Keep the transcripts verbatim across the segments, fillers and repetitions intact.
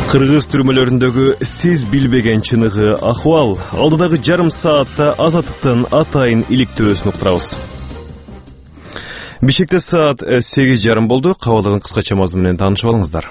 Кыргыз түрмөлөрүндөгү сиз билбеген чыныгы акыбал. Алдыдагы жарым саатта азаттыктын атайын иликтөөсүн уктурабыз. Бишкекте саат сегиз жарым болду. Кабалдын кыскача мазмуну менен таанышып алыңыздар.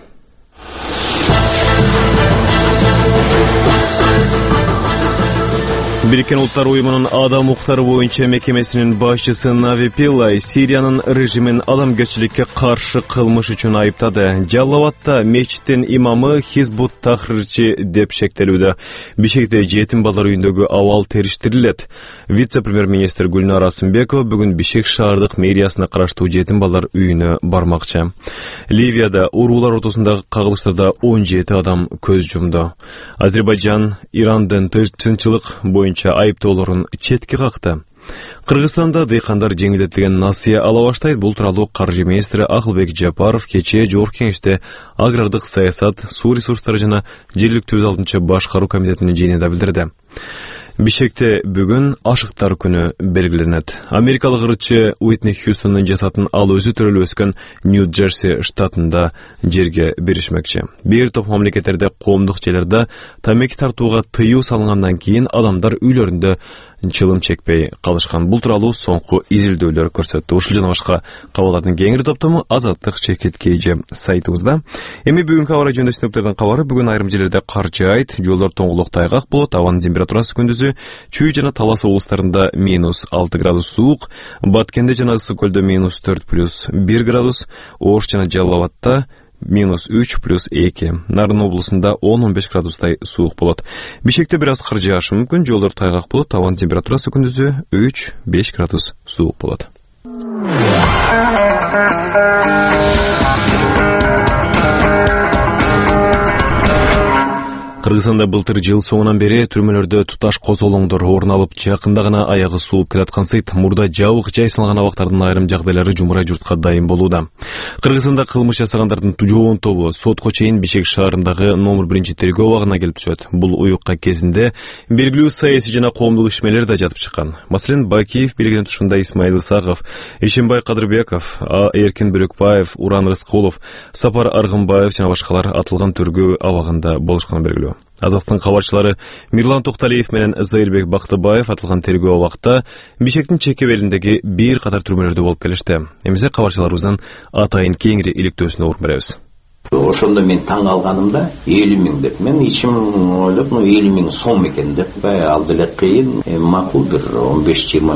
Бириккен Улуттар уюмунун адам укуктары боюнча мекемесинин башчысы Нави Пиллай Сириянын режимин адамгерчиликке каршы кылмыш үчүн айыптады. Жаллабадта мечиттин имамы Хизбут Тахрирчи деп шектелүүдө. Бишкекте жетим балдар үйүндөгү абал териштирилет. Вице-премьер-министр Гүлнар Асымбекова бүгүн Бишкек шаардык мэриясына караштуу жетим балдар үйүнө бармакчы. Ливияда уруулар ортосундагы кагылыштарда он жети адам көз жумду. Азербайжан Ирандын тынччылык боюнча айыптоолорун четке какты. Кыргызстанда дыйкандар жеңилдетилген насыя ала баштайт. Бул тууралуу каржы министри Акылбек Жапаров кечээ Жогорку Кеңеште агрардык саясат, суу ресурстары жана жергиликтүү өз алдынча башкаруу комитетинин жыйынында билдирди. Бишкекте бүгүн ашыктар күнү белгиленет. Америкалык ырчы Уитни Хьюстондун жасатын ал өзү төрөлүп өскөн Нью-Джерси штатында жерге беришмекчи. Бир топ мамлекеттерде коомдук жерлерде тамеки тартууга тыюу салынгандан кийин адамдар үйлөрүндө чылым чекпей калышкан. Бул тууралуу соңку изилдөөлөр көрсөттү. Ушул жана башка кабарлардын кеңири топтому Азаттык чекит кейже сайтыбызда. Эми бүгүнкү аба жөнүндө синоптиктердин кабары. Бүгүн айрым жерлерде кар жаайт, жолдор тоңгулук тайгак болот. Абанын температурасы күндүзү Чүй жана Талас облустарында минус алты градус суук, Баткенде жана Ысык көлдө минус төрт плюс бир градус, Ош жана Жалал-Абадта минус үч плюс эки, Нарын облусунда он он беш градустай суук болот. Бишкекте бир аз кар жаашы мүмкүн, жолдор тайгак болот, абанын температурасы күндүзү үч беш градус суук болот. Кыргызстанда былтыр жыл соңунан бери түрмөлөрдө туташ козголоңдор орун алып, жакында гана аягы сууп келаткан сыйт. Мурда жабык жайсалган абактардын айрым жагдайлары жумурай журтка дайын болууда. Кыргызстанда кылмыш жасагандардын жоон тобу сотко чейин Бишкек шаарындагы номер биринчи тергөө абагына келип түшөт. Бул уюкка кезинде белгилүү саясий жана коомдук ишмерлер да жатып чыккан. Маселен, Бакиев белгиленет ушундай Исмаил Исаков, Ишембай Кадырбеков, Эркин Бөрөкбаев, Уран Рыскулов, Сапар Аргынбаев жана башкалар атылган тергөө абагында болушканы белгилүү. Азаттыктын кабарчылары Мирлан Токталиев менен Зайырбек Бактыбаев атылган тергөө абакта Бишкектин чекебелиндеги бир катар түрмөлөрдө болуп келишти. Эмесе кабарчыларыбыздын атайын кеңири иликтөөсүнө орун беребиз. Ошондо мен таң алганымда элүү миң деп, мен ичим ойлоп, ну элүү миң сом экен деп, ал деле кыйын, макул бир он беш жыйырма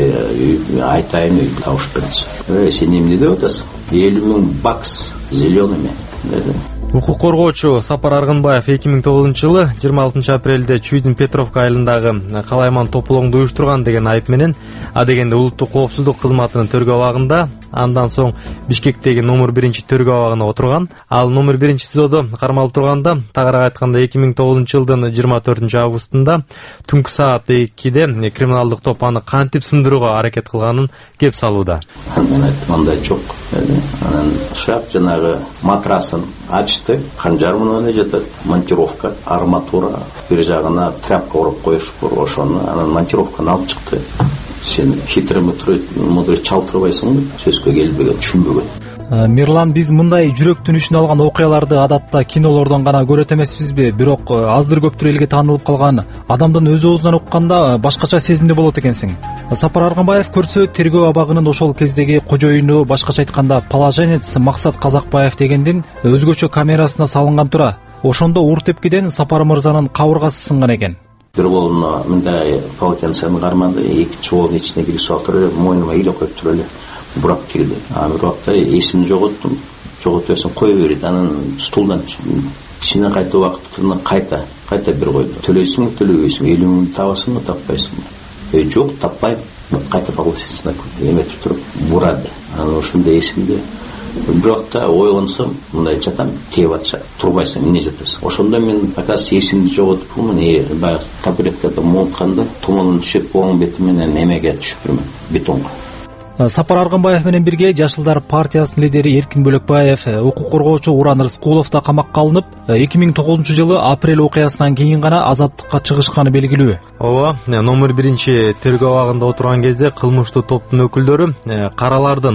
миңди айтайын үй табыш берди. Э, сен эмне деп атасың? элүү миң бакс зелеными деди. Укук коргоочу Сапар Аргынбаев эки миң тогузунчу жылы жыйырма алтынчы апрелде Чүйдүн Петровка айылындагы калайман тополоңду уюштурган деген айып менен адегенде улуттук коопсуздук кызматынын тергөө абагында, андан соң Бишкектеги номер биринчи тергөө абагына отурган. Ал номер биринчи СИЗОдо кармалып турганда, тагыраак айтканда эки миң тогузунчу жылдын жыйырма төртүнчү августунда түнкү саат экиде криминалдык топ аны кантип сындырууга аракет кылганын кеп салууда. Мен айттым, андай жок. Анан шап жанагы матрасын ачты, канжар менен жатат, монтировка, арматура, бир жагына тряпка уруп коюшуп, ошону анан монтировканы алып чыкты. Сен хитрый мудрый чалтырбайсың, сөзгө келбеген, түшүнбөгөн. Мирлан, биз мындай жүрөктүн ишин алган окуяларды адатта кинолордон гана көрөт эмеспизби? Бирок аздыр көптүр элге таанылып калган адамдын өз оозунан укканда башкача сезимде болот экенсиң. Сапар Аргынбаев көрсө, тергөө абагынын ошол кездеги кожоюну, башкача айтканда положенец Максат Казакбаев дегендин өзгөчө камерасына салынган тура. Ошондо ур тепкиден Сапар мырзанын кабыргасы сынган экен. Бир колуна мындай полотенцени карманды, экинчи колунун ичине кирип салып туруп, мойнума илеп коюп туруп эле бурап кирди. А бир убакта эсимди жоготтум. Жоготосун кое берди. Анан стулдан ичине кайта убактында кайта, кайта бир койду. Төлөйсүңбү, төлөбөйсүңбү, элүү миң табасыңбы, таппайсыңбы? Э, жок, таппайм. Кайта полотенцени эметип туруп бурады. Анан ошондо эсимде. Бир убакта ойлонсом, мындай жатам, теп атышат, турбайсың, эмне жатасың? Ошондо мен акасы эсимди жоготуп, мына баягы табуреткада монтканда туманын түшүп, оң бети менен эмеге түшүп жүрмүн, бетонго. Сапар Аргынбаев менен бирге Жашылдар партиясынын лидери Эркин Бөлөкбаев, укук коргоочу Уран Рыскулов да камакка алынып, эки миң тогузунчу жылы апрель окуясынан кийин гана азаттыкка чыгышканы белгилүү. Ооба, номер биринчи тергөө абагында отурган кезде кылмыштуу топтун өкүлдөрү каралардын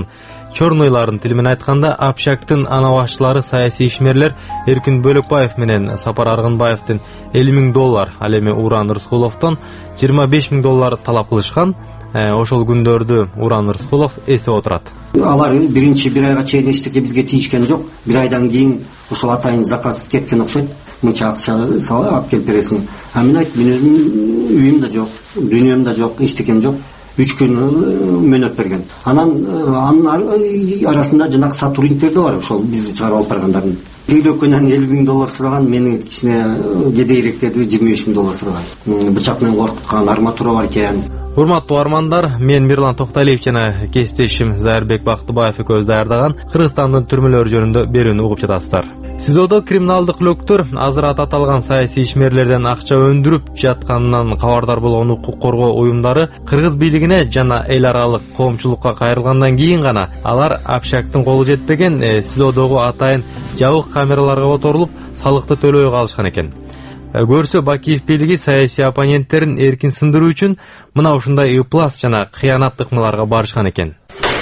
Чорнойлардын тили менен айтканда, Общактын анабашчылары саясий ишмерлер Эркин Бөлөкбаев менен Сапар Аргынбаевдин элүү миң доллар, ал эми Уран Рыскуловдон жыйырма беш миң доллар талап кылышкан. Ошол күндөрдү Уран Рыскулов эстеп отурат. Алар биринчи бир айга чейин эчтеке бизге тийишкен жок. Бир айдан кийин ошол атайын заказ кеткен окшойт. Мынча акча алып келип бересиң. А мен айттым, менин үйүм да жок, дүйнөм да жок, эчтекем жок. үч күн мөөнөт берген. Анан анын арасында жанагы сотрудниктер да бар, ошол бизди чыгарып алып баргандардын. Тейлөкөнөн элүү миң доллар сураган, мени кичине кедейиреттерди жыйырма беш миң доллар сураган. Бычак менен коркуткан, арматура бар экен. Урматтуу армандар, мен Мирлан Токталиев жана кесиптешим Зайырбек Бактыбаев экөөбүз даярдаган Кыргызстандын түрмөлөрү жөнүндө берүүнү угуп жатасыздар. Сизодо криминалдык лөктөр азыр аталган саясий ишмерлерден акча өндүрүп жатканынан кабардар болгон укук коргоо уюмдары кыргыз бийлигине жана эл аралык коомчулукка кайрылгандан кийин гана алар Общактын колу жетпеген СИЗОдогу атайын жабык камераларга которулуп, салыкты төлөбөй калышкан экен. Көрсө Бакиев бийлиги саясий оппоненттерин эркин сындыруу үчүн мына ушундай ыплас жана кыянаттык ыкмаларга барышкан экен.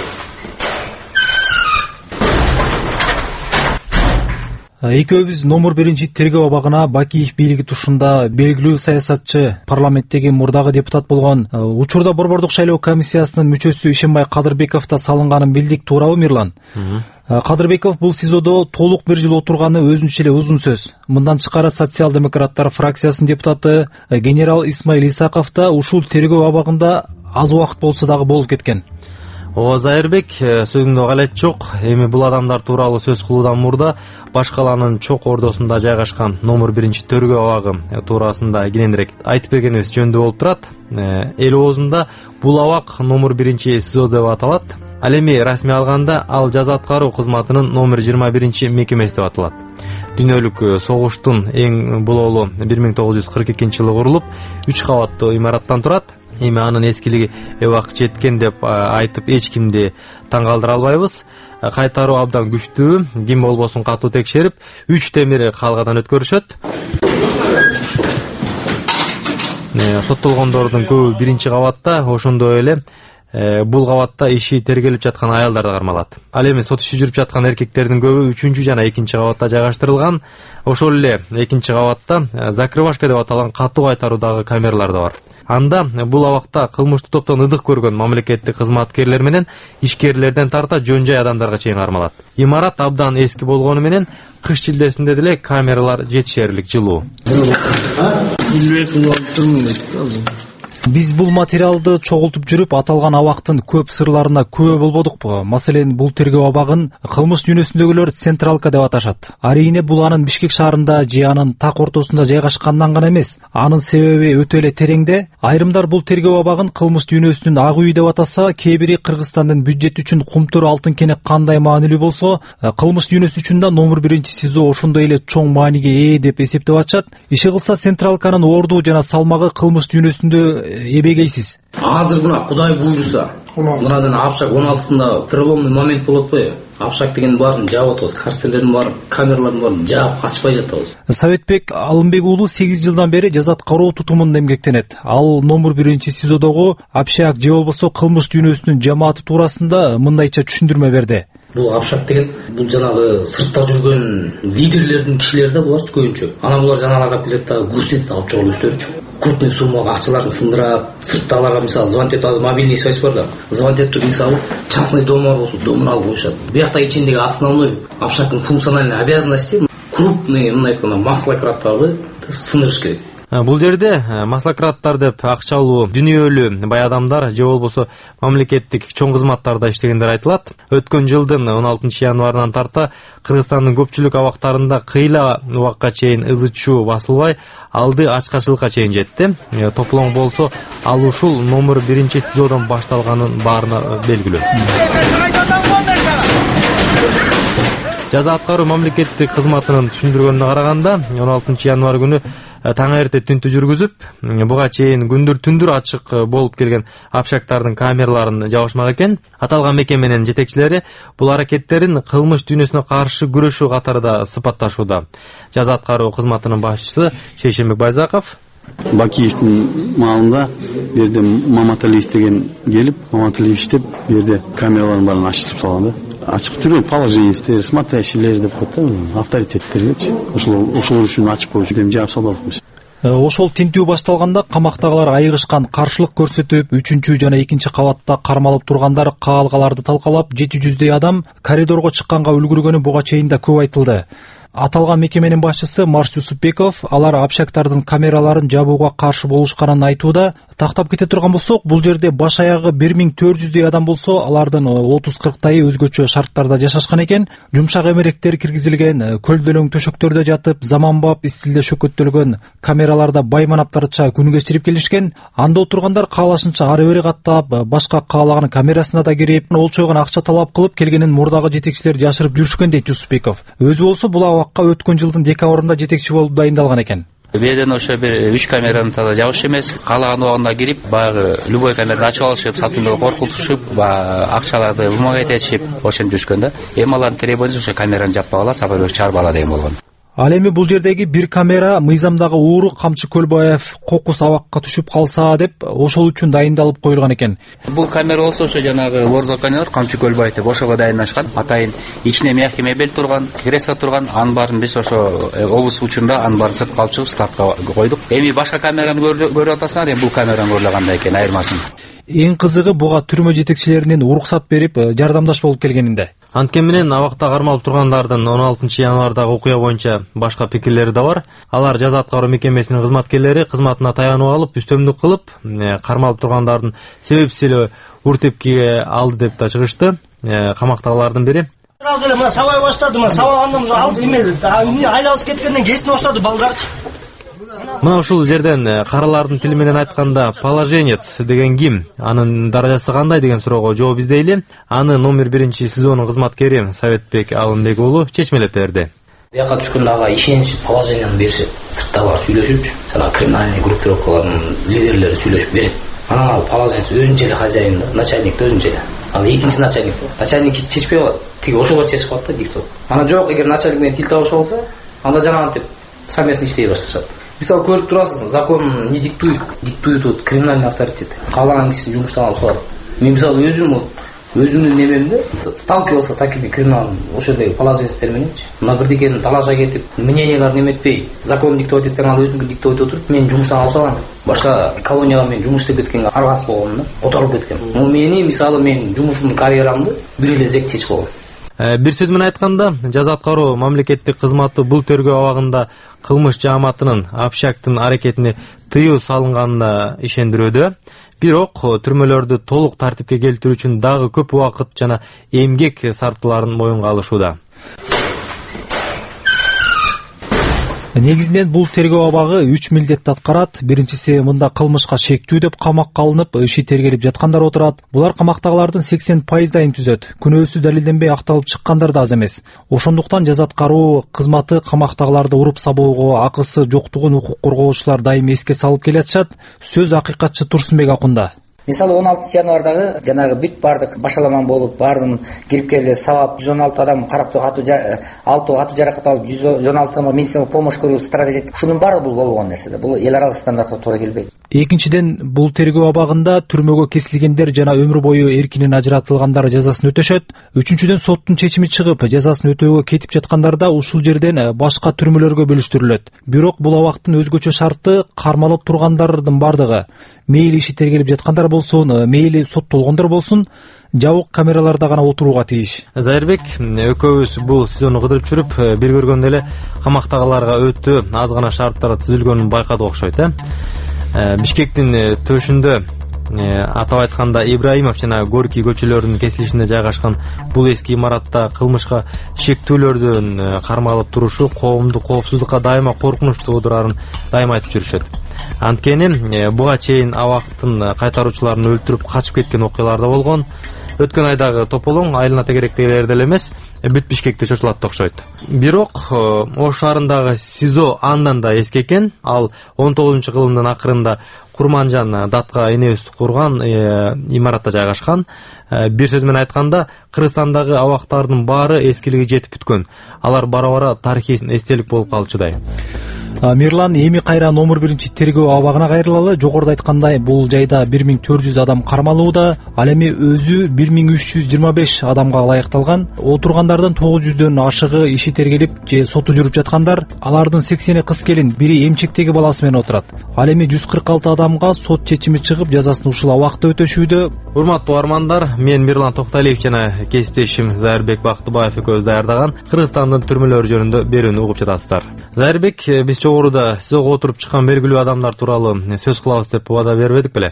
Экөөбүз номер биринчи тергөө абагына Бакиев бийлиги тушунда белгилүү саясатчы, парламенттеги мурдагы депутат болгон, учурда Борбордук шайлоо комиссиясынын мүчөсү Ишенбай Кадырбеков да салынганын билдик, туурабы Мирлан? Кадырбеков бул СИЗОдо толук бир жыл отурганы өзүнчө эле узун сөз. Мындан тышкары социал-демократтар фракциясынын депутаты генерал Исмаил Исаков да ушул тергөө абагында аз убакыт болсо дагы болуп кеткен. Ооба Зайырбек, сөзүңдө галет жок. Эми бул адамдар тууралуу сөз кылуудан мурда баш калаанын чок ордосунда жайгашкан номер биринчи тергөө абагы туурасында кененирээк айтып бергенибиз жөндүү болуп турат. Эл оозунда бул абак номер биринчи СИЗО деп аталат. Ал эми расмий алганда ал жаза аткаруу кызматынын номер жыйырма биринчи мекемеси деп аталат. Дүйнөлүк согуштун эң бололу бир миң тогуз жүз кырк экинчи жылы курулуп, үч кабаттуу имараттан турат. Эми анын эскилиги убак жеткен деп айтып эч кимди таң калтыра албайбыз. Кайтаруу абдан күчтүү, ким болбосун катуу текшерип, үч темир калгадан өткөрүшөт. Соттолгондордун көбү биринчи кабатта, ошондой эле бул кабатта иши тергелип жаткан аялдар да кармалат. Ал эми сот иши жүрүп жаткан эркектердин көбү үчүнчү жана экинчи кабатта жайгаштырылган. Ошол эле экинчи кабатта закрывашка деп аталган катуу кайтаруудагы камералар да бар. Анда бул абакта кылмыштуу топтон ыдык көргөн мамлекеттик кызматкерлер менен ишкерлерден тарта жөн жай адамдарга чейин кармалат. Имарат абдан эски болгону менен кыш чилдесинде деле камералар жетишерлик жылуу. Биз бул материалды чогултуп жүрүп, аталган абактын көп сырларына күбө болбодукпу. Маселен, бул тергөө абагын кылмыш дүйнөсүндөгүлөр централка деп аташат. Арийне бул анын Бишкек шаарында же анын так ортосунда жайгашкандан гана эмес. Анын себеби өтө эле тереңде. Айрымдар бул тергөө абагын кылмыш дүйнөсүнүн ак үйү деп атаса, кээ бири Кыргызстандын бюджети үчүн кумтур алтын кенек кандай маанилүү болсо, кылмыш дүйнөсү үчүн да номер биринчи СИЗО ошондой эле чоң мааниге ээ деп эсептеп атышат. Иши кылса централканын орду жана салмагы кылмыш дүйнөсүндө эбегейсиз. Азыр мына Кудай буйруса, мына жана Общак он алтысында переломный момент болот атпайбы? Общак деген баарын жаап атабыз, карцерлердин баарын, камералардын баарын жаап качпай жатабыз. Советбек Алымбек уулу сегиз жылдан бери жаза аткаруу тутумунда эмгектенет. Ал номер биринчи СИЗОдогу Общак же болбосо кылмыш дүйнөсүнүн жамааты туурасында мындайча түшүндүрмө берди. Бул Общак деген бул жанагы сыртта жүргөн лидерлердин кишилери да булар көбүнчө. Анан булар жанагыларга келет да көрсөтөт, алып чыгып өстөрчү. Крупный суммага акчаларын сындырат, сыртта аларга мисалы звонтет, азыр мобильный связь бар да. Звонтетти мисалы частный домор болсо домун алып коюшат. Биякта ичиндеги основной Общактын функциональный обязанности крупный, мындай айтканда, маслократтарды сындырыш керек. Бул жерде маслократтар деп акчалуу, дүнүйөлүү бай адамдар же болбосо мамлекеттик чоң кызматтарда иштегендер айтылат. Өткөн жылдын он алтынчы январынан тарта Кыргызстандын көпчүлүк абактарында кыйла убакка чейин ызычуу басылбай, алды ачкачылыкка чейин жетти. Топлоң болсо ал ушул номер биринчи СИЗОдон башталганын баарына белгилүү. Жаза аткаруу мамлекеттик кызматынын түшүндүргөнүнө караганда он алтынчы январ күнү таң эрте түнтү жүргүзүп, буга чейин күндүр түндүр ачык болуп келген Общактардын камераларын жабышмак экен. Аталган мекеменин жетекчилери бул аракеттерин кылмыш дүйнөсүнө каршы күрөшүү катарында сыпатташууда. Жаза аткаруу кызматынын башчысы Шейшенбек Байзаков: Бакиевдин маалында бул жерде Маматалиев деген келип, Маматалиев иштеп, бул жерде камералардын баарын ачтырып салган да. Ачык түрдө положениестер, смотрящийлер деп коет да, авторитеттергечи. Ошол ошол үчүн ачып коюш деп жаап салдык. Ошол тинтүү башталганда камактагылар айыгышкан, каршылык көрсөтүп, үчүнчү жана экинчи кабатта кармалып тургандар каалгаларды талкалап, жети жүздөй адам коридорго чыкканга үлгүргөнү буга чейин да көп айтылды. Аталган мекеменин башчысы Марс Юсупбеков алар общактардын камераларын жабууга каршы болушканын айтууда. Тактап кете турган болсок, бул жерде баш аягы бир миң төрт жүздөй адам болсо, алардын отуз кырктайы өзгөчө шарттарда жашашкан экен. Жумшак эмеректер киргизилген, көлдөлөң төшөктөрдө жатып, заманбап стилде шөкөттөлгөн камераларда байманаптарча күн кечирип келишкен. Анда отургандар каалашынча ары бери каттап, башка каалаган камерасына да кирип, олчойгон акча талап кылып келгенин мурдагы жетекчилер жашырып жүрүшкөн дейт Юсупбеков. Өзү болсо бул абакка өткөн жылдын декабрында жетекчи болуп дайындалган экен. Беден ошо бир үч камераны да жабыш эмес, каалаган убагында кирип, баягы любой камераны ачып алышып, сатууну коркутушуп, акчаларды бумага этишип, ошентип жүрүшкөн да. Эми алардын требованиясы ошо камераны жаппагыла, сапарбек чыгарбагыла деген болгон. Ал эми бул жердеги бир камера мыйзамдагы ууру Камчы Көлбаев кокус абакка түшүп калса деп, ошол үчүн дайындалып коюлган экен. Бул камера болсо ошо жанагы Орзоканер Камчы Көлбаев деп ошого дайындашкан. Атайын ичине мягкий мебель турган, кресло турган, анын баарын биз ошо облус учурунда анын баарын сыртка алып чыгып статка койдук. Эми башка камераны көрүп атасыңар, эми бул камераны көрүлгандай экен айырмасын. Эң кызыгы буга түрмө жетекчилеринин уруксат берип, жардамдаш болуп келгенинде. Анткени менен абакта кармалып тургандардын он алтынчы январдагы окуя боюнча башка пикирлери да бар. Алар жаза аткаруу мекемесинин кызматкерлери кызматына таянып алып, үстөмдүк кылып, кармалып тургандардын себепсиз эле уртепкиге алды деп да чыгышты. Камактагылардын бири сразу эле мына сабай баштады, мына сабагандан алып эме айлабыз кеткенден кесине баштады балдарчы. Мына ушул жерден каралардын тили менен айтканда положенец деген ким, анын даражасы кандай деген суроого жооп издейли. Аны номер биринчи сезонун кызматкери Советбек Алымбек уулу чечмелеп берди. Бияка түшкөндө ага ишенич положенияны беришет, сырттагылар сүйлөшүпчү, жана криминальный группировкалардын лидерлери сүйлөшүп берет. Анан ал положенец өзүнчө эле хозяин да, начальник да өзүнчө эле. Ал экинчи начальник. Начальник чечпей калат, тиги ошолор чечип калат да диктор. Анан жок, эгер начальник менен тил табыша болсо, анда жанагынтип совместно иштей башташат. Мисалы көрүп турасыз, закон не диктует, диктует вот криминальный авторитет. Каалаган кишини жумуштан алып салат. Мен мисалы өзүм вот өзүмдүн немемде сталкивался такими криминалдын ошол жердеги положенецтер мененчи. Мына бирдекени талашка кетип, мненияларын эметпей, закон диктовать этсең ал өзүңдү диктовать отуруп, мен жумуштан алып салам. Башка колонияга мен жумуш иштеп кеткенге аргасыз болгом да, которуп кеткем. Ну мени мисалы мен жумушумдун карьерамды бир эле зек чечип койгон. Бир сөз менен айтканда, жаза аткаруу мамлекеттик кызматы бул тергөө абагында кылмыш жааматынын общактын аракетине тыюу салынганына ишендирүүдө. Бирок түрмөлөрдү толук тартипке келтирүү үчүн дагы көп убакыт жана эмгек сарптыларын моюнга алышууда. Негизинен бул тергөө абагы үч милдетти аткарат. Биринчиси мында кылмышка шектүү деп камакка алынып, иши тергелип жаткандар отурат. Булар камактагылардын сексен пайыздайын түзөт. Күнөөсү далилденбей акталып чыккандар да аз эмес. Ошондуктан жаза аткаруу кызматы камактагыларды уруп сабоого акысы жоктугун укук коргоочулар дайым эске салып келатышат. Сөз акыйкатчы Турсунбек Акунда. Мисалы он алтынчы январдагы жанагы бүт бардык башаламан болуп, бардын кирип келип сабап жүз он алты адам карактуу катуу алты катуу жаракат алып жүз он алты адамга медициналык помощь көрүү стратегия. Ушунун баары бул болгон нерсе да. Бул эл аралык стандартка туура келбейт. Экинчиден, бул тергөө абагында түрмөгө кесилгендер жана өмүр бою эркинен ажыратылгандар жазасын өтөшөт. Үчүнчүдөн, соттун чечими чыгып, жазасын өтөөгө кетип жаткандар да ушул жерден башка түрмөлөргө бөлүштүрүлөт. Бирок бул абактын өзгөчө шарты кармалып тургандардын бардыгы, мейли иши тергелип жаткандар болсун, мейли соттолгондор болсун, жабык камераларда гана отурууга тийиш. Зайырбек, экөөбүз бул сезонду кыдырып жүрүп, бир көргөндө эле камактагыларга өтө аз гана шарттар түзүлгөнүн байкадык окшойт, э? Бишкектин төшүндө, атап айтканда Ибраимов жана Горький көчөлөрүнүн кесилишинде жайгашкан бул эски имаратта кылмышка шектүүлөрдүн кармалып турушу коомдук коопсуздукка дайыма коркунуч туудурарын дайыма айтып жүрүшөт. Анткени буга чейин абактын кайтаруучуларын өлтүрүп качып кеткен окуялар да болгон. Өткөн айдагы тополоң айылына тегеректегилерде эле эмес, бүт Бишкекте чочулат окшойт. Бирок Ош шаарындагы СИЗО андан да эски экен. Ал он тогузунчу кылымдын акырында Курманжан датка энебиз курган имаратта жайгашкан. Бир сөз менен айтканда, Кыргызстандагы абактардын баары эскилиги жетип бүткөн. Алар бара-бара тарыхый эстелик болуп калчудай. Мирлан, эми кайра номер биринчи тергөө абагына кайрылалы. Жогоруда айткандай, бул жайда бир миң төрт жүз адам кармалууда. Ал эми өзү бир миң үч жүз жыйырма беш адамга ылайыкталган. Отургандардын тогуз жүздөн ашыгы иши тергелип же соту жүрүп жаткандар. Алардын сексени кыз келин, бири эмчектеги баласы менен отурат. Ал эми жүз кырк алты адамга сот чечими чыгып, жазасын ушул абакта өтөшүүдө. Урматтуу армандар, мен Мирлан Токталиев жана кесиптешим Зайырбек Бактыбаев экөөбүз даярдаган Кыргызстандын түрмөлөрү жөнүндө берүүнү угуп жатасыздар. Зайырбек, биз жогоруда сиз ого отуруп чыккан белгилүү адамдар тууралуу сөз кылабыз деп убада бербедик беле?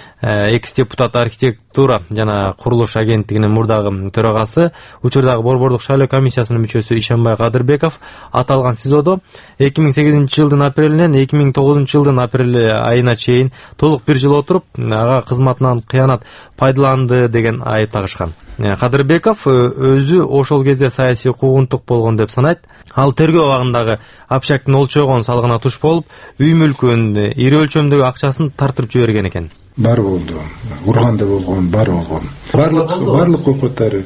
Экс депутат архитектура жана курулуш агенттигинин мурдагы төрагасы, учурдагы Борбордук шайлоо комиссиясынын мүчөсү Ишенбай Кадырбеков аталган СИЗОдо эки миң сегизинчи жылдын апрелинен эки миң тогузунчу жылдын апрель айына чейин толук бир жыл отуруп, ага кызматынан кыянат пайдаланды деген айып тагышкан. Кадырбеков өзү ошол кезде саясий куугунтук болгон деп санайт. Ал тергөө абагындагы Апшактын олчогон салыгына туш болуп, үй мүлкүн, ири өлчөмдөгү акчасын тартырып жиберген экен. Бар болду, урган да болгон, бар болгон. Барлык барлык окуттары,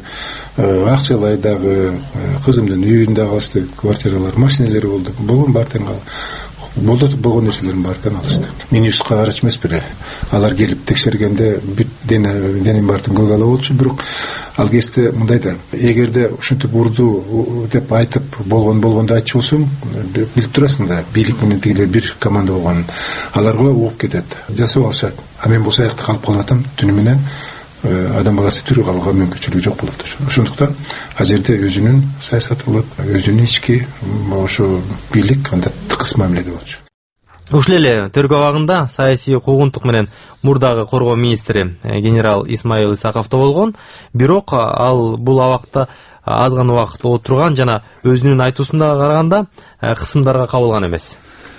Акчалайдагы, кызымдын үйүндө калышты, квартиралар, машиналар болду. Болгон бар тең ал. Болду болгон нерселерин баарын алышты. Минибуска карачы эмес бир. Алар келип текшергенде бүт дене денем баарын көгала болчу, бирок ал кезде мындай да, эгерде ушинтип урду деп айтып болгон болгондо айтчу болсоң, билип турасың да, бийлик менен тигилер бир команда болгонун. Аларга угуп кетет, жасап алышат. А мен болсо аякта калып калып атам, түнү менен адам баласы түрү калууга мүмкүнчүлүгү жок болот. Ошондуктан ал жерде өзүнүн саясаты болот, өзүнүн ички ошо бийлик анда тыкыз мамиледе болчу. Ушул эле тергөө абагында саясий куугунтук менен мурдагы коргоо министри генерал Исмаил Исаков да болгон, бирок ал бул абакта аз гана убакыт отурган жана өзүнүн айтуусуна караганда кысымдарга кабылган эмес.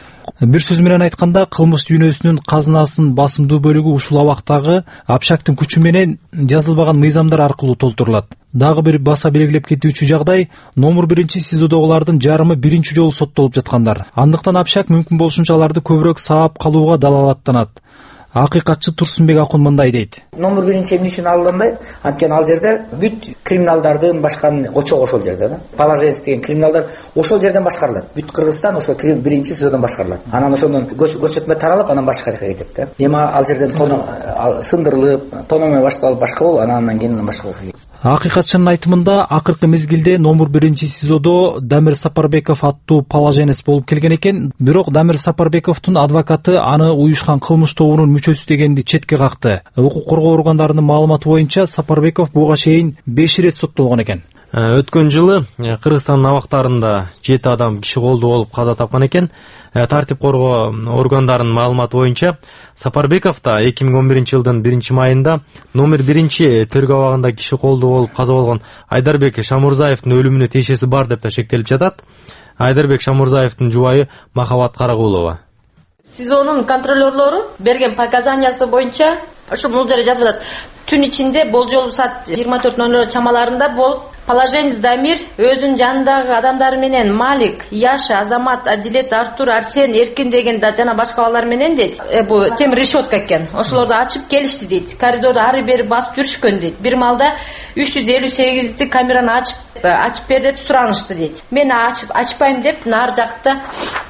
Бир сөз менен айтканда, кылмыш дүйнөсүнүн казынасынын басымдуу бөлүгү ушул абактагы Апшактын күчү менен жазылбаган мыйзамдар аркылуу толтурулат. Дагы бир баса белгилеп кетүүчү жагдай, номер биринчи СИЗОдогулардын жарымы биринчи жолу соттолуп жаткандар. Андыктан Апшак мүмкүн болушунча аларды көбүрөөк саап калууга далалаттанат. Акыйкатчы Турсунбек Акун мындай дейт. Номер биринчи эмне үчүн алынбай? Анткени ал жерде бүт криминалдардын башкан очогу ошол жерде да. Положенец деген криминалдар ошол жерден башкарылат. Бүт Кыргызстан ошол биринчи СИЗОдон башкарылат. Анан ошондон көрсөтмө таралып, анан башка жака кетет да. Эми ал жерден тоно сындырылып, тономой башталып башка болуп, анан кийин башка болуп. Акыйкатчынын айтымында, акыркы мезгилде номер биринчи СИЗОдо Дамир Сапарбеков аттуу положенец болуп келген экен, бирок Дамир Сапарбековдун адвокаты аны уюшкан кылмыш тобунун мүчөсү дегенди четке какты. Укук коргоо органдарынын маалыматы боюнча Сапарбеков буга чейин беш ирет соттолгон экен. Өткөн жылы Кыргызстандын абактарында жети адам киши колдуу болуп каза тапкан экен. Тартип коргоо органдарынын маалыматы боюнча Сапарбеков да эки миң он биринчи жылдын биринчи майында номер биринчи тергөө абагында киши колдуу болуп каза болгон Айдарбек Шамурзаевдин өлүмүнө тиешеси бар деп да шектелип жатат. Айдарбек Шамурзаевдин жубайы Махабат Карагулова. СИЗОнун контролерлору берген показаниясы боюнча ошо бул жерде жазып атат. Түн ичинде болжолу саат жыйырма төрт ноль ноль чамаларында болуп, положенец Дамир өзүнүн жанындагы адамдары менен Малик, Яша, Азамат, Адилет, Артур, Арсен, Эркин деген да жана башка балдар менен дейт. Э, бул темир решетка экен. Ошолорду ачып келишти дейт. Коридордо ары бери басып жүрүшкөн дейт. Бир малда үч жүз элүү сегизди камераны ачып ачып бер деп суранышты дейт. Мен ачып ачпайм деп нар жакта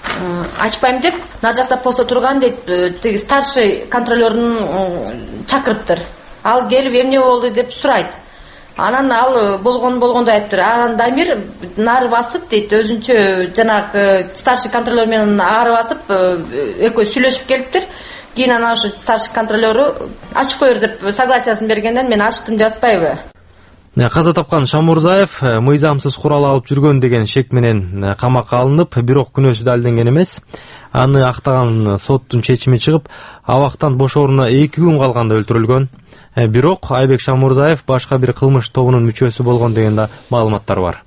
ачпайм деп нар жакта постто турган дейт. Тиги старший контролердун чакырыптыр. Ал келип эмне болду деп сурайт. Анан ал болгон болгондой айтыптыр. Анан Дамир нары басып дейт, өзүнчө жанагы старший контролер менен ары басып экөө сүйлөшүп келиптир. Кийин анан ошо старший контролеру ачып коер деп согласиясын бергенден мен ачтым деп атпайбы? Каза тапкан Шамурзаев мыйзамсыз курал алып жүргөн деген шек менен камакка алынып, бирок күнөөсү далилденген эмес. Аны актаган соттун чечими чыгып, абактан бошооруна эки күн калганда өлтүрүлгөн. Бирок Айбек Шамурзаев башка бир кылмыш тобунун мүчөсү болгон деген да маалыматтар бар.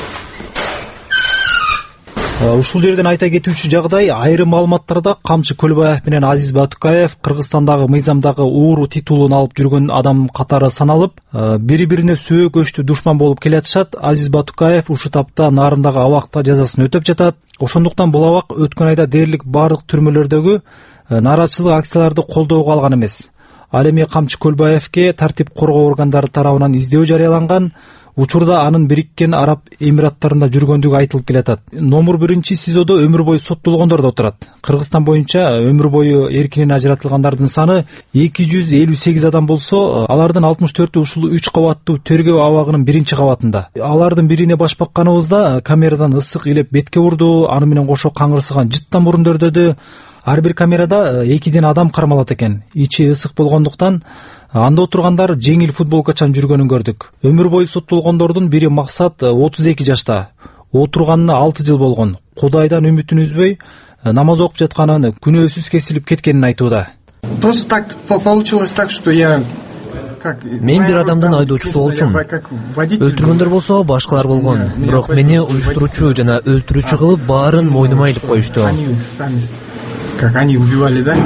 Ушул жерден айта кетүүчү жагдай, айрым маалыматтарда Камчы Көлбаев менен Азиз Батукаев Кыргызстандагы мыйзамдагы ууру титулун алып жүргөн адам катары саналып, бири-бирине сөөк көчтү душман болуп келатышат. Азиз Батукаев ушул тапта Нарындагы абакта жазасын өтөп жатат. Ошондуктан бул абак өткөн айда дээрлик бардык түрмөлөрдөгү нааразычылык акцияларды колдоого алган эмес. Ал эми Камчы Көлбаевке тартип коргоо органдары тарабынан издөө жарыяланган. учурда анын Бириккен Араб Эмираттарында жүргөндүгү айтылып келатат. Номер биринчи СИЗОдо өмүр бою соттолгондор да отурат. Кыргызстан боюнча өмүр бою эркинен ажыратылгандардын саны эки жүз элүү сегиз адам болсо, алардын алтымыш төртү ушул үч кабаттуу тергөө абагынын биринчи кабатында. Алардын бирине баш бакканыбызда камерадан ысык илеп бетке урду, аны менен кошо каңырсыган жыттан мурун дөдө. Ар бир камерада экиден адам кармалат экен. Ичи ысык болгондуктан анда отургандар жеңил футболкачан жүргөнүн көрдүк. Өмүр бою соттолгондордун бири Максат отуз эки жашта. Отурганына алты жыл болгон. Кудайдан үмүтүн үзбөй, намаз окуп жатканын, күнөөсүз кесилип кеткенин айтууда. Просто так получилось так, что я Мен бир адамдын айдоочусу болчумун. Өлтүргөндөр болсо башкалар болгон. Бирок мени уюштуруучу жана өлтүрүүчү кылып баарын мойнума илип коюшту. Как они убивали, да?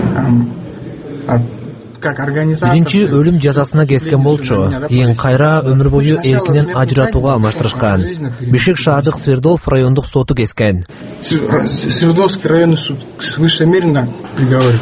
Биринчи өлүм жазасына кескен болчу. Кийин кайра өмүр бою эркинен ажыратууга алмаштырышкан. Бишкек шаардык Свердлов райондук соту кескен. Свердловский районный суд с высшей меры на приговоре.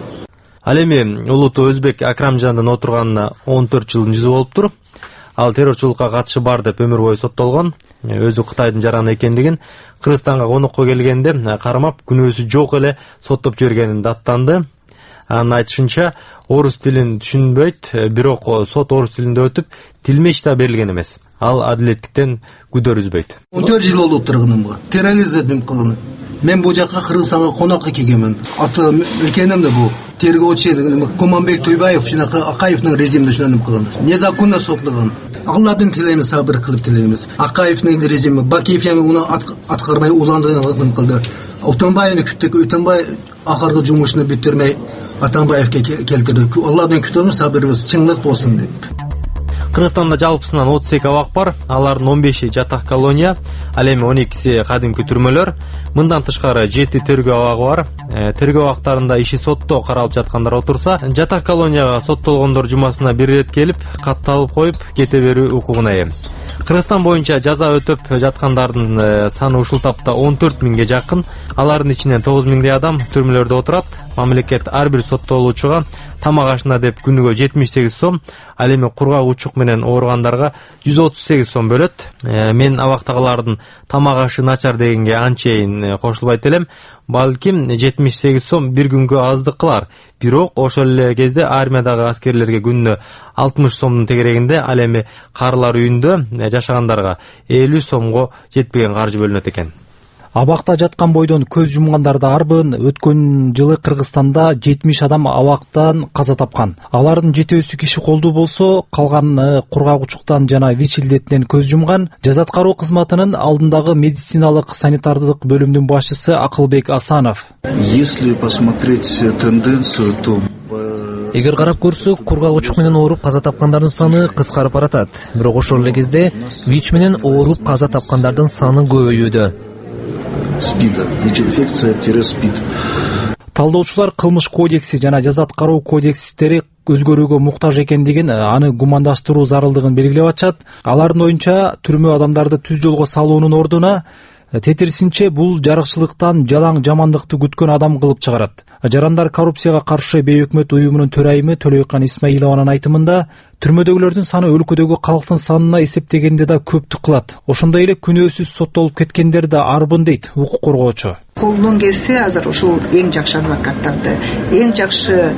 Ал эми улуттуу өзбек Акрамжандын отурганына он төрт жылдын жүзү болуптур. Ал террорчулукка катышы бар деп өмүр бою соттолгон. Өзү Кытайдын жараны экендигин, Кыргызстанга конокко келгенде кармап күнөөсү жок эле соттоп жибергенин даттанды. Анын айтышынча, орус тилин түшүнбөйт, бирок сот орус тилинде өтүп, тилмеч да берилген эмес. Ал адилеттиктен күдөр үзбөйт. он төрт жыл болуп турганымга терроризм кылынып. Мен бу жакка Кыргызстанга конокко келгенмин. Аты экеним да бу тергөөчү Куманбек Тойбаев жана Акаевдин режиминде шунун кылган. Незаконно соттолгон. Алладын тилейбиз, сабыр кылып тилейбиз. Акаевдин режими Бакиев яны уну аткармай уландырган кылды. Утанбаевни күттүк, Утанбай акыркы жумушуну бүтүрмөй Атамбаевге келтирди. Алладан күтөбүз, сабырыбыз чыңдык болсун деп. Кыргызстанда жалпысынан отуз эки абак бар, алардын он беши жатак колония, ал эми он экиси кадимки түрмөлөр. Мындан тышкары жети тергөө абагы бар. Тергөө абактарында иши сотто каралып жаткандар отурса, жатак колонияга соттолгондор жумасына бир ирет келип, катталып коюп кете берүү укугуна ээ. Кыргызстан боюнча жаза өтөп жаткандардын саны ушул тапта он төрт миңге жакын. Алардын ичинен тогуз миңдей адам түрмөлөрдө отурат. Мамлекет ар бир соттолуучуга тамак ашына деп күнүгө жетимиш сегиз сом, ал эми кургак учук менен ооругандарга жүз отуз сегиз сом бөлөт. Мен абактагылардын тамак ашы начар дегенге анчейин кошулбайт элем. Балким жетимиш сегиз сом бир күнгө аздык кылар. Бирок ошол эле кезде армиядагы аскерлерге күнүнө алтымыш сомдун тегерегинде, ал эми карылар үйүндө жашагандарга элүү сомго жетпеген каржы бөлүнөт экен. Абакта жаткан бойдон көз жумгандарды арбын. Өткөн жылы Кыргызстанда жетимиш адам абактан каза тапкан. Алардын жетөөсү киши колдуу болсо, калган кургак учуктан жана ВИЧ илдетинен көз жумган. Жаза аткаруу кызматынын алдындагы медициналык санитардык бөлүмдүн башчысы Акылбек Асанов. Если посмотреть тенденцию, то Эгер карап көрсөк, кургак учук менен ооруп каза тапкандардын саны кыскарып баратат. Бирок ошол эле кезде ВИЧ менен ооруп каза тапкандардын саны көбөйүүдө. СПИДа, ВИЧ-инфекция-СПИД. Талдоочулар кылмыш кодекси жана жаза аткаруу кодекстери өзгөрүүгө муктаж экендигин, аны гумандаштыруу зарылдыгын белгилеп атышат. Алардын оюнча, түрмө адамдарды түз жолго салуунун ордуна тетирисинче бул жарыкчылыктан жалаң жамандыкты күткөн адам кылып чыгарат. Жарандар коррупцияга каршы бейөкмөт уюмунун төрайымы Төлөйкан Исмаилованын айтымында, түрмөдөгүлөрдүн саны өлкөдөгү калктын санына эсептегенде да көптүк кылат. Ошондой эле күнөөсүз соттолуп кеткендер да арбын дейт укук коргоочу. Колдон келсе азыр ушул эң жакшы адвокаттарды, эң жакшы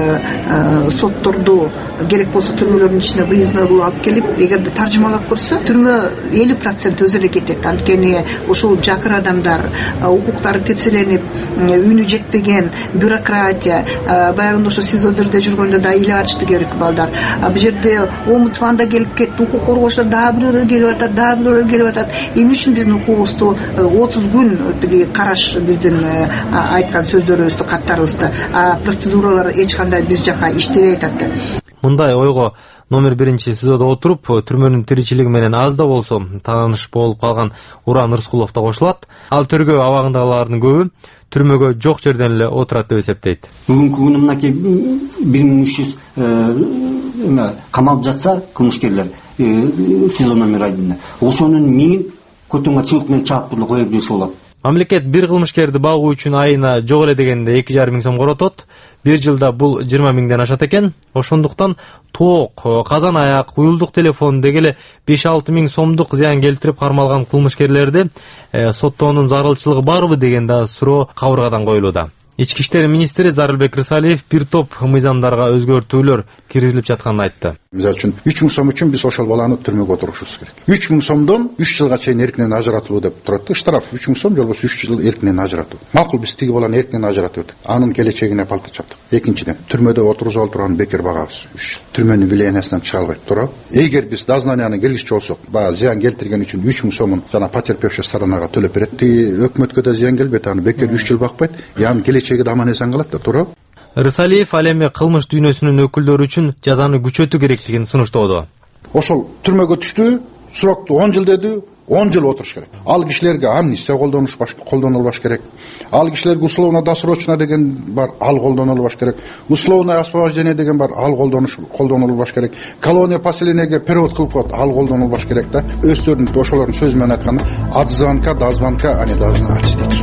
сотторду керек болсо түрмөлөрдүн ичине выездной кылып алып келип, эгерде таржымалап көрсө, түрмө элүү процент өзү эле кетет. Анткени ушул жакыр адамдар, укуктары тепселенип, үнү жетпеген бюрократия, баягында ошо СИЗО бирде жүргөндө да иле ачты керек балдар. Бул жерде омутванда келип кетти, укук коргоочто дагы бирөөлөр келип атат, дагы бирөөлөр келип атат. Эмне үчүн биздин укугубузду отуз күн тиги караш биздин айткан сөздөрүбүздү, каттарыбызды, процедуралар эч кандай биз жака иштебей атат деп. Мындай ойго номер биринчи СИЗОдо отуруп, түрмөнүн тиричилиги менен аз да болсо тааныш болуп калган Уран Рыскулов да кошулат. Ал тергөө абагындагылардын көбү түрмөгө жок жерден эле отурат деп эсептейт. Бүгүнкү күнү мынакей бир миң үч жүз камалып жатса кылмышкерлер СИЗО номер айдында, ошонун миңин көтөнгө чыгып менен чаап туруп кое берсе болот. Мамлекет бир кылмышкерди багуу үчүн айына жок эле дегенде эки жарым миң сом коротот. Бир жылда бул жыйырма миңден ашат экен. Ошондуктан тоок, казан аяк, уюлдук телефон деги эле беш алты миң сомдук зыян келтирип кармалган кылмышкерлерди э, соттоонун зарылчылыгы барбы деген да суроо кабыргадан коюлууда. Ички иштер министри Зарылбек Рысалиев бир топ мыйзамдарга өзгөртүүлөр киргизилип жатканын айтты. Мисалы үчүн үч миң сом үчүн биз ошол баланы түрмөгө отурушубуз керек. үч миң сомдон үч жылга чейин эркинен ажыратылуу деп турат да. Штраф үч миң сом же болбосо үч жыл эркинен ажыратуу. Макул, биз тиги баланы эркинен ажыратып бердик. Анын келечегине палта чаптык. Экинчиден, түрмөдө отургузуп алып турган бекер багабыз. үч жыл. Түрмөнүн влияниясынан чыга албайт, туурабы? Эгер биз дознанияны киргизчү болсок, баягы зыян келтирген үчүн үч миң сомун жана потерпевший сторонага төлөп берет. Тиги өкмөткө да зыян келбейт, аны бекер үч жыл бакпайт. Яны келечеги да аман эсен калат да, туурабы? Рысалиев ал эми кылмыш дүйнөсүнүн өкүлдөрү үчүн жазаны күчөтүү керектигин сунуштоодо. Ошол түрмөгө түштү, срокту он жыл деди, он жыл отуруш керек. Ал кишилерге амнистия колдонуш колдонулбаш керек. Ал кишилерге условно досрочно деген бар, ал колдонулбаш керек. Условное освобождение деген бар, ал колдонуш колдонулбаш керек. Колония поселениеге перевод кылып коет, ал колдонулбаш керек да. Өздөрүнүн ошолордун сөзү менен айтканда, от звонка до звонка они должны отсидеть.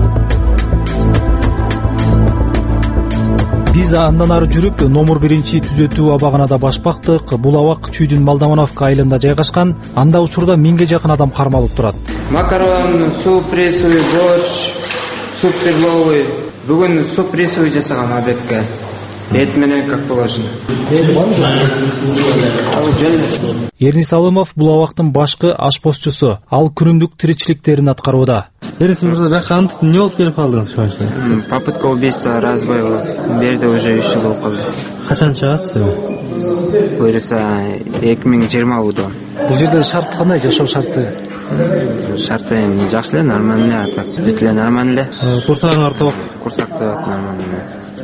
Биз андан ары жүрүп номер биринчи түзөтүү абагына да башпактык. Бул абак Чүйдүн Молдомановка айылында жайгашкан. Анда учурда миңге жакын адам кармалып турат. Макарон, суп прессовый, борщ, суп перловый. Бүгүн суп прессовый жасаган обедке. Эт менен как положено. Эрнис Алымов бул абактын башкы ашпозчусу. Ал күнүмдүк тиричиликтерин аткарууда. Эрнис мырза, бияка кантип эмне болуп келип калдыңыз ошончо? Попытка убийства, разбой болуп. Берде уже үч жыл болуп калды. Качан чыгасыз? Буюрса эки миң жыйырма жылда. Бул жерде шарт кандай, жашоо шарты? Шарты эми жакшы эле, нормально эле, бүт эле нормально эле. Курсагыңар ток? Курсак тоок нормально.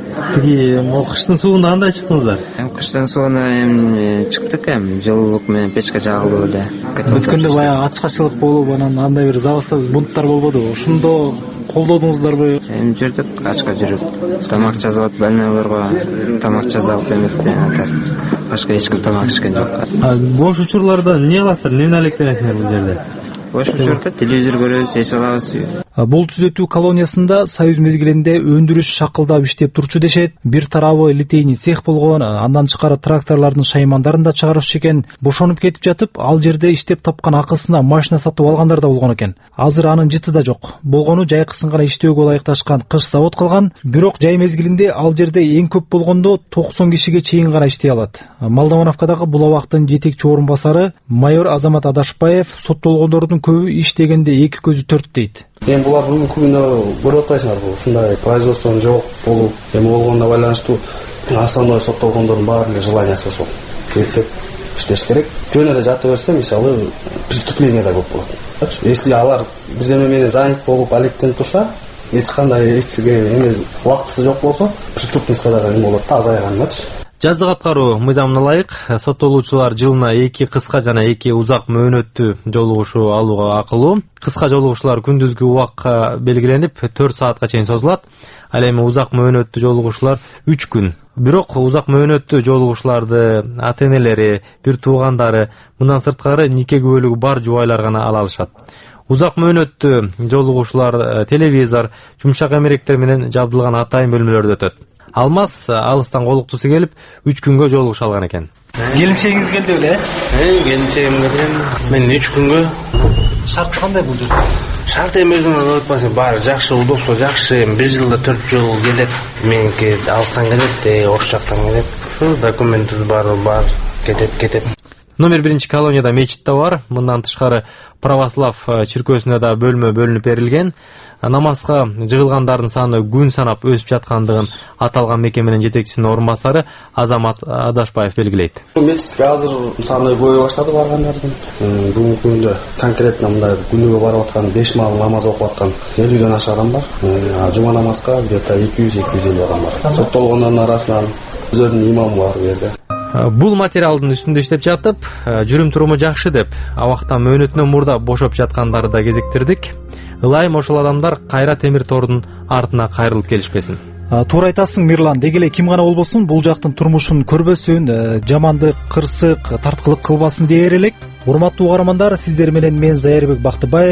Тиги могу кыштын сууна кандай чыктыңыздар? Эми кыштын сууна эми чыктык, эми жылуулук менен печка жагылып эле. Бүткөндө баягы ачкачылык болуп, анан андай бир забастар бунттар болбоду. Ошондо колдодуңуздарбы? Эми жүрдүк, ачка жүрүп, тамак жазып, больнойлорго тамак жазып эмекте атат. Башка эч ким тамак ичкен жок. Бош учурларда эмне кыласыздар? Эмне алектенесиңер бул жерде? Бош учурда телевизор көрөбүз, эс алабыз. Бул түзөтүү колониясында союз мезгилинде өндүрүш шакылдап иштеп турчу дешет. Бир тарабы литейный цех болгон, андан тышкары тракторлордун шаймандарын да чыгарышчу экен. Бошонуп кетип жатып, ал жерде иштеп тапкан акысына машина сатып алгандар да болгон экен. Азыр анын жыты да жок. Болгону жайкысын гана иштөөгө ылайыкташкан кыш завод калган. Бирок жай мезгилинде ал жерде эң көп болгондо токсон кишиге чейин гана иштей алат. Молдомановкадагы бул абактын жетекчи орун басары майор Азамат Адашбаев соттолгондордун көбү иштегенде эки көзү төрт дейт. Эми булар бүгүнкү күндө көрүп атпайсыңар, бул ушундай производствонун жок болуп, эми болгонуна байланыштуу основной соттолгондордун баары эле желаниясы ошол. Келсек иштеш керек. Жөн эле жата берсе, мисалы, преступление да көп болот. Если алар бирдеме менен занят болуп алектенип турса, эч кандай эчиге эме убактысы жок болсо, преступностька дагы эме болот, азайганчы. Жаздык аткаруу мыйзамына ылайык соттолуучулар жылына эки кыска жана эки узак мөөнөттүү жолугушуу алууга акылуу. Кыска жолугушуулар күндүзгү убакка белгиленип төрт саатка чейин созулат. Ал эми узак мөөнөттүү жолугушуулар үч күн. Бирок узак мөөнөттүү жолугушууларды ата-энелери, бир туугандары, мындан сырткары нике күбөлүгү бар жубайлар гана ала алышат. Узак мөөнөттүү жолугушуулар телевизор, жумшак эмеректер менен жабдылган атайын бөлмөлөрдө өтөт. Алмаз алыстан колуктусу келип үч күнгө жолугуша алган экен. Келинчегиңиз келди беле? Э, келинчегим келген. Мен үч күнгө. Шарты кандай бул жерде? Шарт эми өзүңөр айтпасаң, баары жакшы, удобство жакшы. бир жылда төрт жолу келет. Меники алыстан келет, ош жактан келет. Ушу документибиз баары бар, кетет, кетет. Номер биринчи колонияда мечит да бар. Мындан тышкары православ чиркөөсүнө да бөлмө бөлүнүп берилген. Намазга жыгылгандардын саны күн санап өсүп жаткандыгын аталган мекеменин жетекчисинин орун басары Азамат Адашбаев белгилейт. Мечитке азыр саны көбөйө баштады баргандардын. Бүгүнкү күндө конкретно мындай күнүгө барып аткан беш маал намаз окуп аткан элүүдөн ашык адам бар. А жума намазга где-то эки жүз эки жүз элүү адам бар. Соттолгондордун арасынан өзүнүн имамы бар бу жерде. Бул материалдын үстүндө иштеп жатып, жүрүм туруму жакшы деп, абакта мөөнөтүнөн мурда бошоп жаткандарды да кезиктирдик. Ылайым ошол адамдар кайра темир тордун артына кайрылып келишпесин. Туура айтасың, Мирлан. Деги эле ким гана болбосун, бул жактын турмушун көрбөсүн, жамандык, кырсык, тарткылык кылбасын дээр элек. Урматтуу угармандар, сиздер менен мен Заярбек Бактыбаев.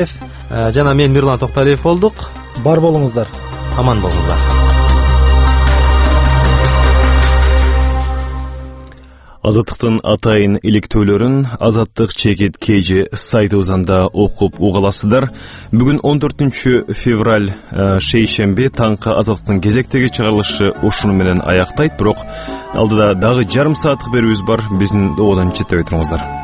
Жана мен Мирлан Токталиев болдук. Бар болуңуздар. Аман болуңуздар. Азаттыктын атайын иликтөөлөрүн Азаттык чекит кж сайтыбызында окуп угаласыздар. Бүгүн он төртүнчү февраль шейшемби таңкы Азаттыктын кезектеги чыгарылышы ушуну менен аяктайт. Бирок алдыда дагы жарым сааттык берүүбүз бар. Биздин ободон четтебей туруңуздар.